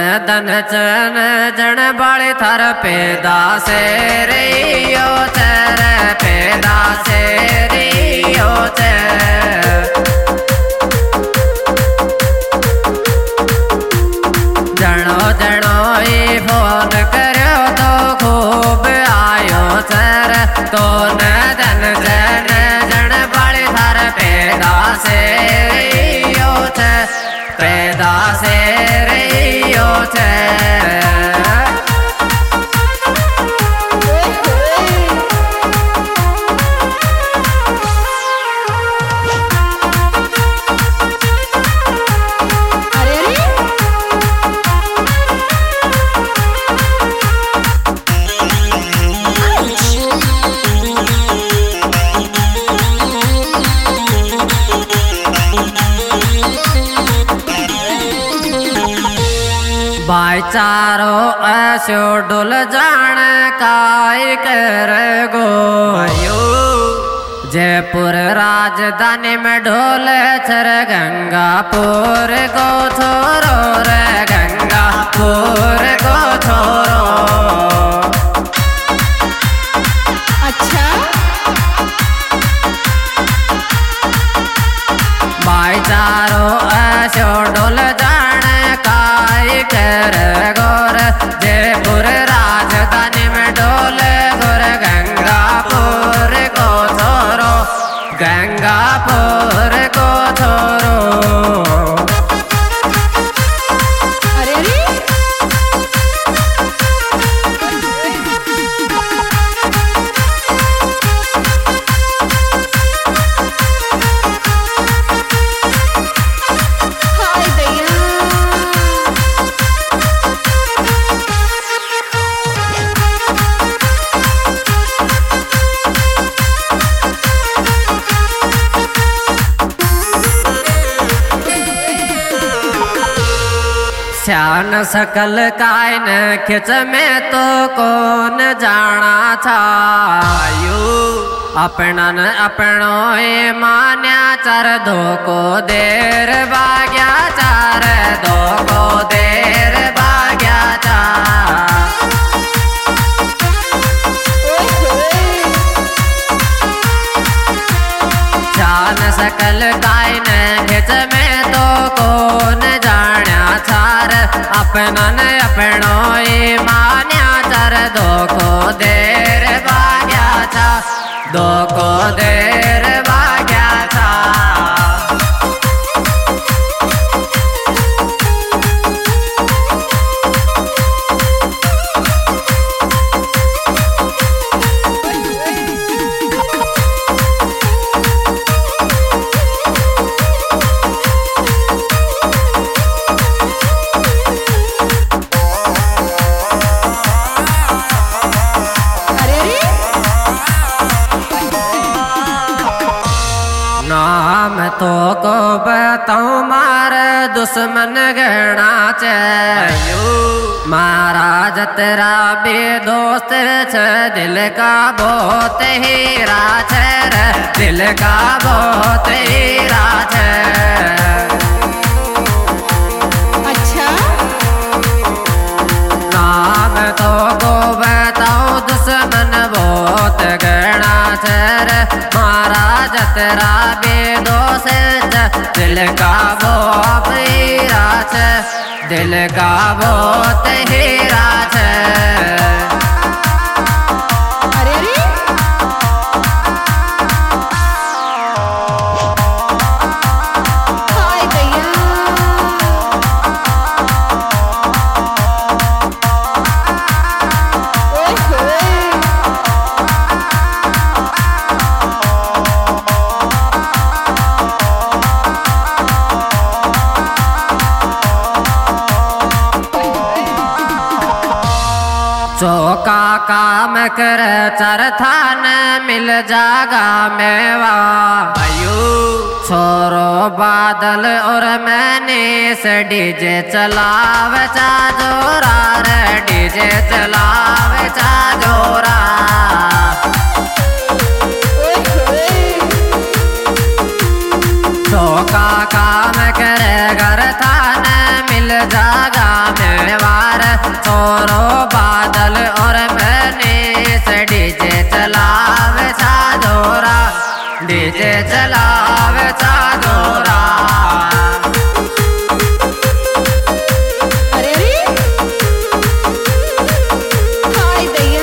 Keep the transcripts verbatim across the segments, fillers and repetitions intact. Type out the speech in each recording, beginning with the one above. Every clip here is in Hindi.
दन चन जन बाले थार पैदा से रियो चर पैदा से रियो चर जनो जनो ही फोन करो तो खूब आयो चर तो न दन चन जन बाले थार पैदा से रियो चर पैदा से रियो चर भाईचारो ऐसो डुल जान काई कर गो जयपुर राजधानी में ढोल छर गंगापुर को छोरो रे गंगापुर को छोरो। अच्छा भाईचारो ऐसो डुल जान काई कर गोर जयपुर राजधानी में डोले गोर गंगापुर को छोरो गंगापुर को छोरो। अरे अरे हाय दैया श्यान सकल कायन खिच में तो कौन जाना था अपनन अपनो ए मान्या चर दो को देर बाग्या चार दो को देर बाग्या चार। श्यान सकल कायन खिच में तो कौन जाना छार अपनन अपनो ई मान्या चर दो को देर बाग्या था दो को देर बाग्या था। नाम तो को बताऊं मार दुश्मन गणा चाहिए महाराज तेरा भी दोस्त छ दिल का बहुत हीरा छ दिल का बहुत हीरा छ। अच्छा नाम तो को बताऊं दुश्मन बहुत गणा छ महाराज तेरा भी दोस्त दिल का बहुत हीरा छ दिल का बहुत हीरा छ। अरे अरे हाय दैया ओए होए चौका काम कर चरथान मिल जागा मेवा छोरो बादल और मैंने से डीजे चलाव चा जोरा रे डीजे चलाव चा जोरा। ओए होए चौका काम करे घर थान मिल जागा मेवा चलावे चादोरा। अरे अरे हाय दैया।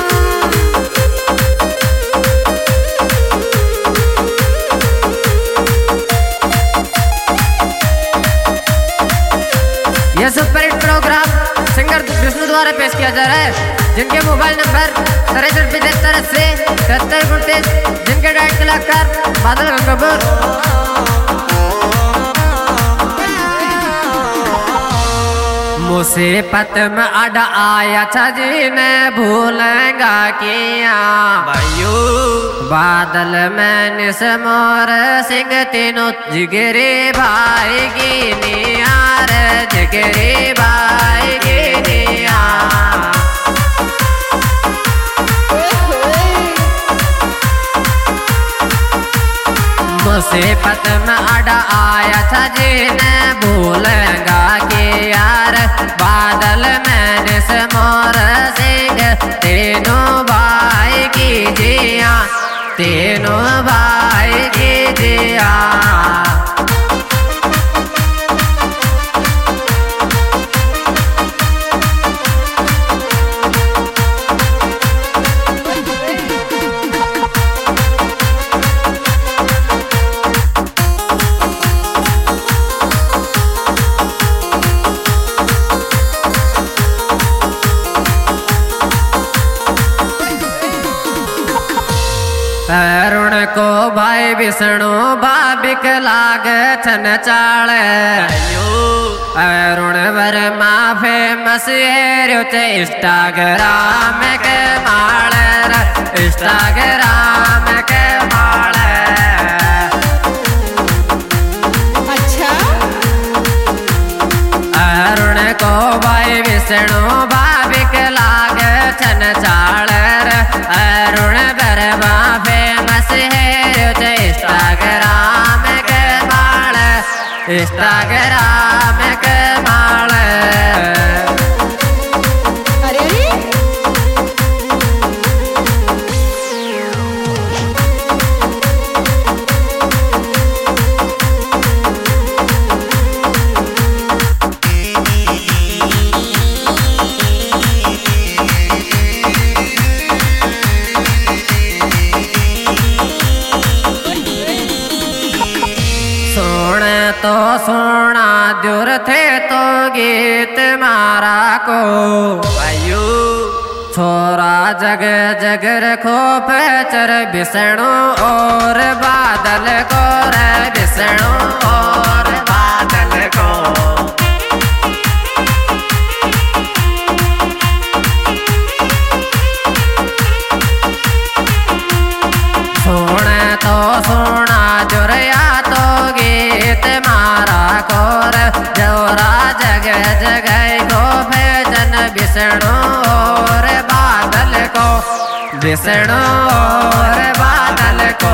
यह super hit programme singer Vishnu द्वारा पेश किया जा रहा है, जिनके मोबाइल नंबर तिरसठ पचहत्तर अस्सी तिहत्तर उनतीस, जिनके डायरेक्ट कलाकार बादल गंगापुर। मुसीबत में अड़ आया था जी ने भूलेगा किया भाइयों, बादल में निस मोर सिंह तीनों जिगरी भाई की नियार, जिगरी भाई की निया। मुसीबत में अड़ आया था जी ने भूलेगा कि यार, बादल में निस मोर सिंह तीनों भाई की जिया, तीनों भाई की जिया। अरुण को भाई विष्णु भाविक लाग छन चाल, अरुण वर्मा फेमस है इंस्टाग्राम के माल, इंस्टाग्राम के माल। अच्छा अरुण को भाई विष्णु भाविक लाग छन चाल, अरुण वर्मा फेमस है इंस्टाग्राम के माल, इंस्टाग्राम के माल। अरे अरे तो सोना दूर थे तो गीत मारा को आयु, छोरा जग जग रखो पेचर विष्णु और बादल को रे, विष्णु और बादल को। सोना तो सोना जुरिया तो गीत मारा कोर, जोरा जग जग को भेजन विष्णु और बादल को, विष्णु और बादल को।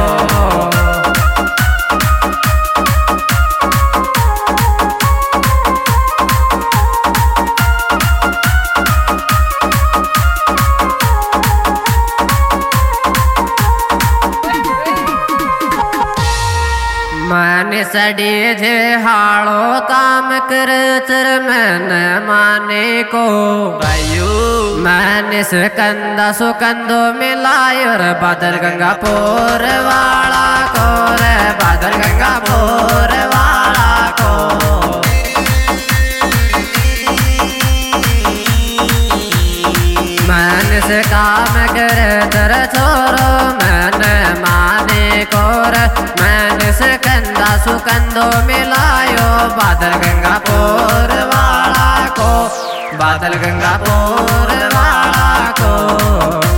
मन सड़ी जे हाड़ो काम कर चर मन माने को भाइयों, मन सुकंदा सुकंदो मिलायो रे बादल गंगापुर वाला को, रे बादल गंगापुर वाला को। मन से काम करे तर छोरो मन माने को, रे मन से कंदा सुकंदो मिलायो बादल गंगापुर वाला को, बादल गंगापुर वाला को।